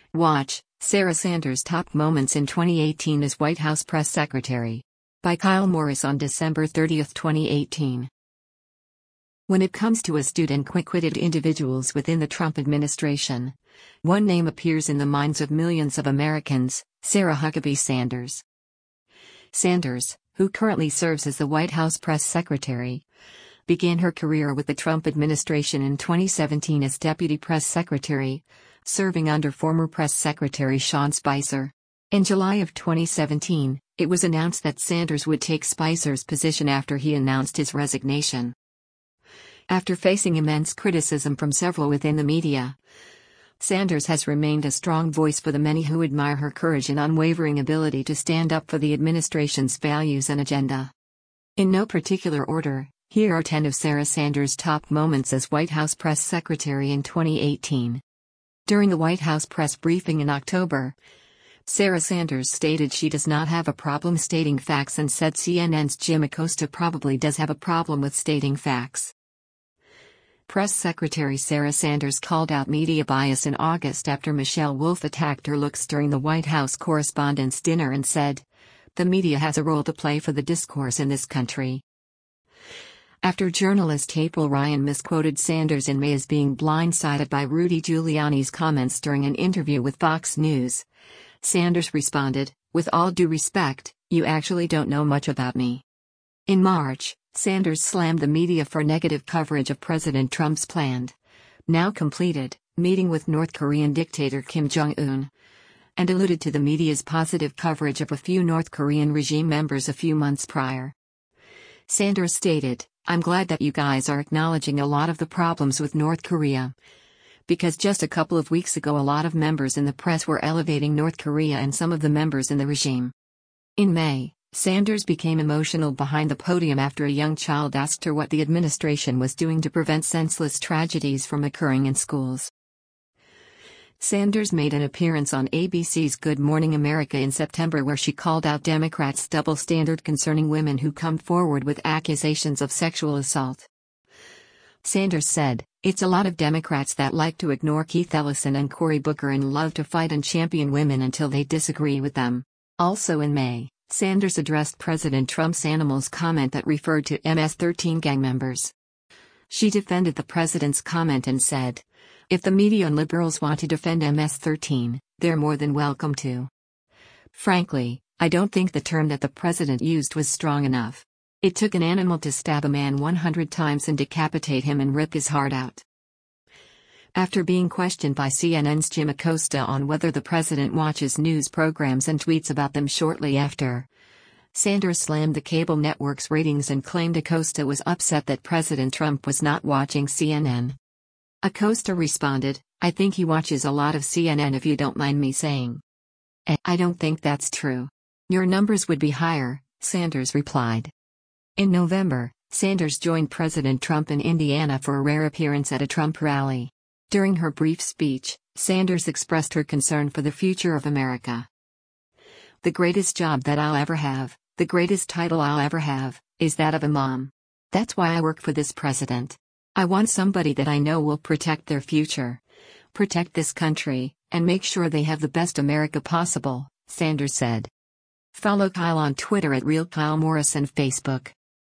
Watch, Sarah Sanders' top moments in 2018 as White House press secretary. By Kyle Morris on December 30, 2018. When it comes to astute and quick-witted individuals within the Trump administration, one name appears in the minds of millions of Americans: Sarah Huckabee Sanders. Sanders, who currently serves as the White House press secretary, began her career with the Trump administration in 2017 as deputy press secretary, serving under former press secretary Sean Spicer. In July of 2017, it was announced that Sanders would take Spicer's position after he announced his resignation. After facing immense criticism from several within the media, Sanders has remained a strong voice for the many who admire her courage and unwavering ability to stand up for the administration's values and agenda. In no particular order, here are 10 of Sarah Sanders' top moments as White House press secretary in 2018. During the White House press briefing in October, Sarah Sanders stated she does not have a problem stating facts and said CNN's Jim Acosta probably does have a problem with stating facts. Press Secretary Sarah Sanders called out media bias in August after Michelle Wolf attacked her looks during the White House Correspondents' Dinner and said, "The media has a role to play for the discourse in this country." After journalist April Ryan misquoted Sanders in May as being blindsided by Rudy Giuliani's comments during an interview with Fox News, Sanders responded, "With all due respect, you actually don't know much about me." In March, Sanders slammed the media for negative coverage of President Trump's planned, now completed, meeting with North Korean dictator Kim Jong-un, and alluded to the media's positive coverage of a few North Korean regime members a few months prior. Sanders stated, "I'm glad that you guys are acknowledging a lot of the problems with North Korea, because just a couple of weeks ago a lot of members in the press were elevating North Korea and some of the members in the regime." In May, Sanders became emotional behind the podium after a young child asked her what the administration was doing to prevent senseless tragedies from occurring in schools. Sanders made an appearance on ABC's Good Morning America in September where she called out Democrats' double standard concerning women who come forward with accusations of sexual assault. Sanders said, "It's a lot of Democrats that like to ignore Keith Ellison and Cory Booker and love to fight and champion women until they disagree with them." Also in May, Sanders addressed President Trump's animals comment that referred to MS-13 gang members. She defended the president's comment and said, "If the media and liberals want to defend MS-13, they're more than welcome to. Frankly, I don't think the term that the president used was strong enough. It took an animal to stab a man 100 times and decapitate him and rip his heart out." After being questioned by CNN's Jim Acosta on whether the president watches news programs and tweets about them shortly after, Sanders slammed the cable network's ratings and claimed Acosta was upset that President Trump was not watching CNN. Acosta responded, "I think he watches a lot of CNN if you don't mind me saying." "I don't think that's true. Your numbers would be higher," Sanders replied. In November, Sanders joined President Trump in Indiana for a rare appearance at a Trump rally. During her brief speech, Sanders expressed her concern for the future of America. "The greatest job that I'll ever have, the greatest title I'll ever have, is that of a mom. That's why I work for this president. I want somebody that I know will protect their future, protect this country, and make sure they have the best America possible," Sanders said. Follow Kyle on Twitter at RealKyleMorris and Facebook.